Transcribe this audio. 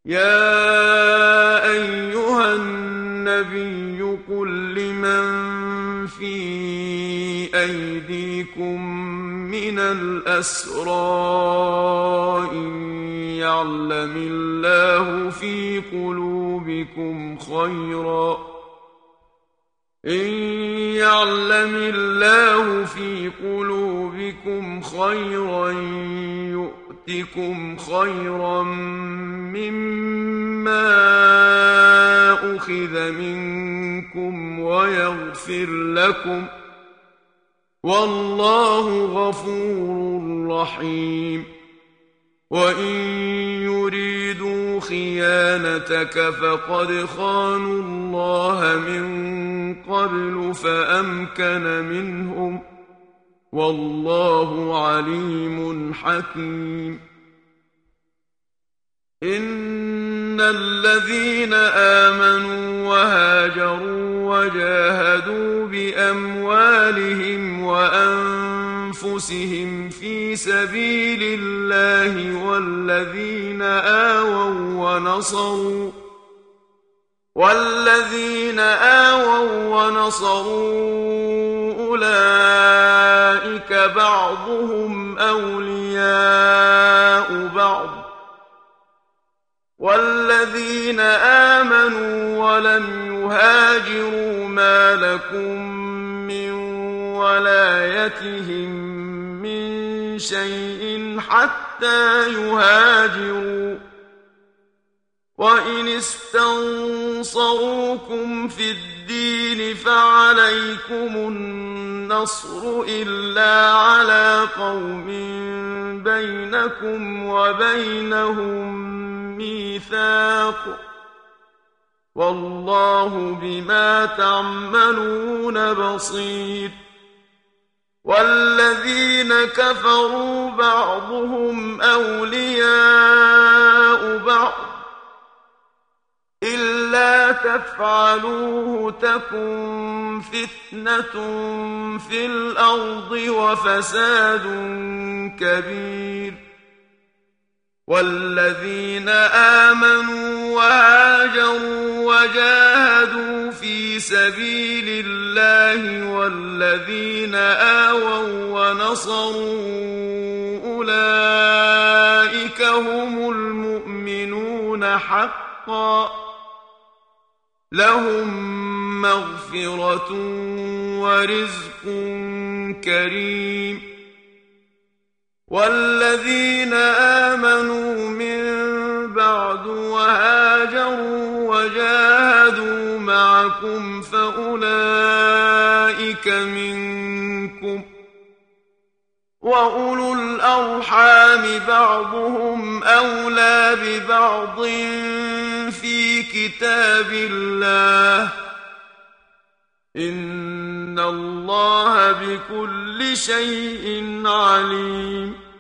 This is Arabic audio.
يا أيها النبي قل لمن في أيديكم من الأسرى إن يعلم الله في قلوبكم خيرا يؤتكم خيرا مما أخذ منكم ويغفر لكم والله غفور رحيم. وإن يريدوا خيانتك فقد خانوا الله من قبل فأمكن منهم والله عليم حكيم. إن الذين آمنوا وهاجروا وجاهدوا بأموالهم وأنفسهم في سبيل الله والذين آووا ونصروا أولئك بعضهم أولياء بعض. والذين آمنوا ولم يهاجروا ما لكم من ولايتهم من شيء حتى يهاجروا. وإن استنصروكم في الدين فعليكم النصر إلا على قوم بينكم وبينهم ميثاق والله بما تعملون بصير. والذين كفروا بعضهم أولياء بعض إلا تفعلوه تكن فتنة في الأرض وفساد كبير. والذين آمنوا وهاجروا وجاهدوا في سبيل الله والذين آووا ونصروا أولئك هم المؤمنون حقا لهم مغفرة ورزق كريم. والذين آمنوا من بعد وهاجروا وجاهدوا معكم فأولئك منكم وأولو الأرحام بعضهم أولى ببعض في كتاب الله إن الله بكل شيء عليم.